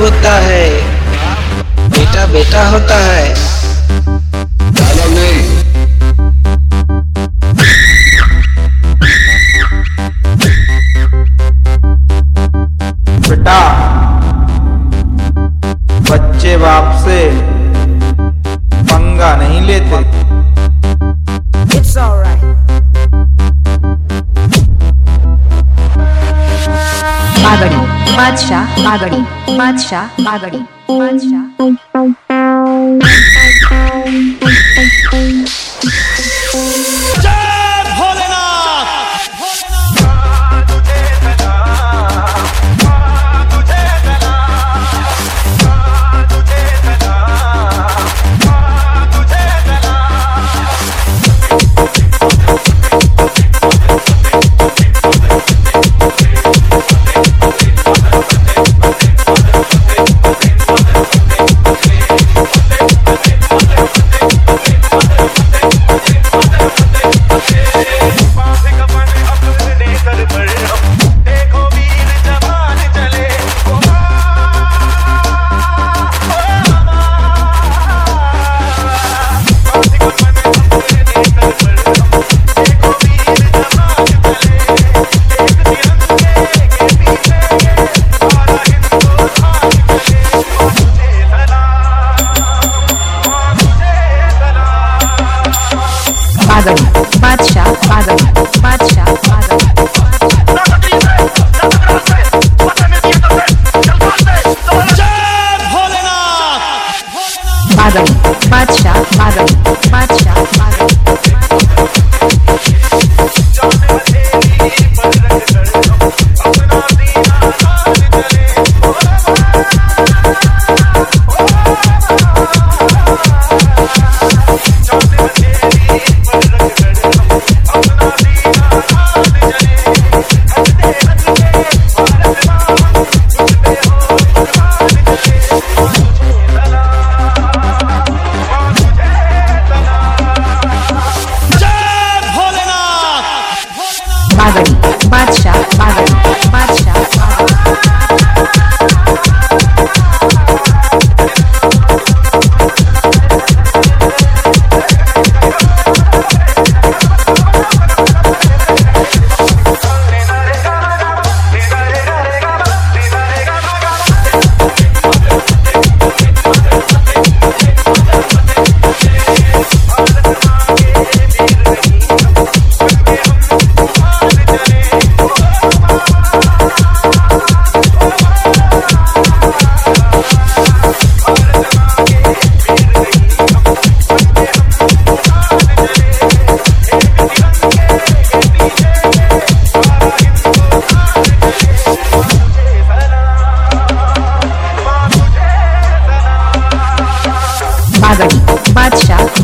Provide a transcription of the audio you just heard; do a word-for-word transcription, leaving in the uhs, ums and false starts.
होता है, बेटा बेटा होता है। डायलॉग नहीं। बेटा बच्चे बाप से पंगा नहीं लेते। It's alright. आगड़ी बादशाह आगड़ी बादशाह आगड़ी बादशाह आगड़ी बादशाह आगड़ी बादशाह आगड़ी आगड़ी बादशाह आगड़ी बादशाह आगड़ी आगड़ी बादशाह आगड़ी बादशाह आगड़ी बादशाह